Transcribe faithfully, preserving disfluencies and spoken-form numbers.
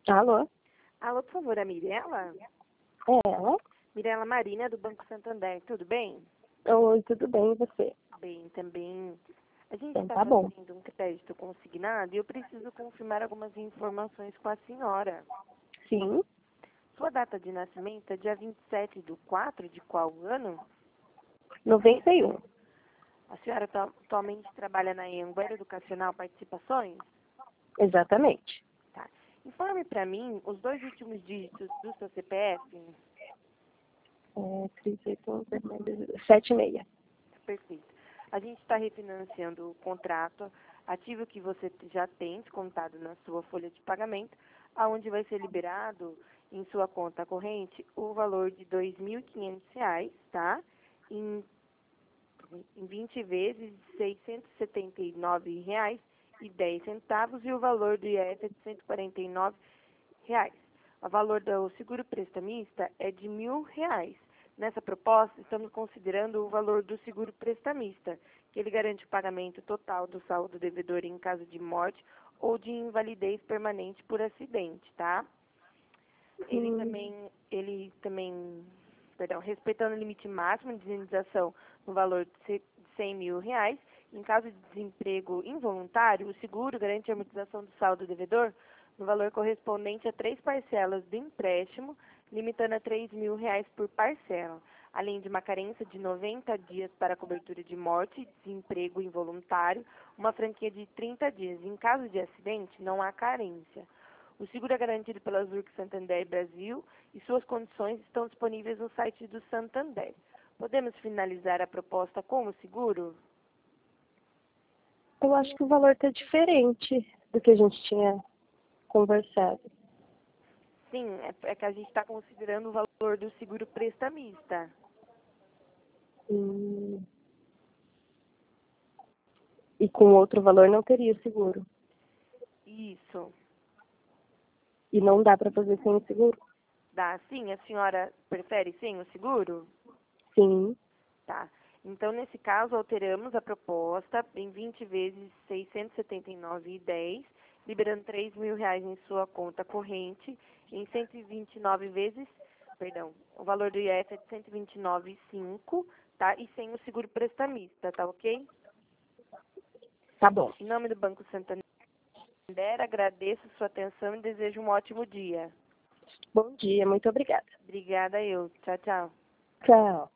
Alô? Alô, por favor, a Mirela? É ela? Mirela Marina, do Banco Santander, tudo bem? Oi, tudo bem, e você? Bem, também. A gente Então está tá bom. fazendo um crédito consignado e eu preciso confirmar algumas informações com a senhora. Sim, Sua data de nascimento é dia vinte e sete de quatro de qual ano? noventa e um. A senhora atu- atualmente trabalha na Anguera Educacional Participações? Exatamente. Tá. Informe para mim os dois últimos dígitos do seu C P F. É, trinta e oito, setenta e seis. Perfeito. A gente está refinanciando o contrato ativo que você já tem descontado na sua folha de pagamento, aonde vai ser liberado em sua conta corrente o valor de dois mil e quinhentos reais, tá? Em, em vinte vezes de seiscentos e setenta e nove reais e dez centavos e o valor do I R S é de cento e quarenta e nove reais. O valor do seguro prestamista é de mil reais. Nessa proposta, estamos considerando o valor do seguro prestamista, que ele garante o pagamento total do saldo devedor em caso de morte ou de invalidez permanente por acidente, tá? Ele Hum, também, ele também, perdão, respeitando o limite máximo de indenização no valor de cem mil reais, em caso de desemprego involuntário, o seguro garante a amortização do saldo devedor no valor correspondente a três parcelas do empréstimo, limitando a três mil reais por parcela, além de uma carência de noventa dias para a cobertura de morte e desemprego involuntário, uma franquia de trinta dias. Em caso de acidente, não há carência. O seguro é garantido pela Zurich Santander Brasil e suas condições estão disponíveis no site do Santander. Podemos finalizar a proposta com o seguro? eu acho que o valor tá diferente do que a gente tinha conversado. Sim, é, é que a gente está considerando o valor do seguro prestamista. Hum, e com outro valor não teria seguro. Isso. E não dá para fazer sem o seguro? Dá sim? A senhora prefere sim o seguro? Sim, Tá. Então, nesse caso, alteramos a proposta em vinte vezes seiscentos e setenta e nove e dez, liberando três mil reais em sua conta corrente, em cento e vinte e nove vezes, perdão, o valor do I R S é de cento e vinte e nove vírgula cinco, tá? E sem o seguro prestamista, tá ok? tá bom. Em nome do Banco Santander, agradeço sua atenção e desejo um ótimo dia. Bom dia, muito obrigada. Obrigada eu. Tchau, tchau. Tchau.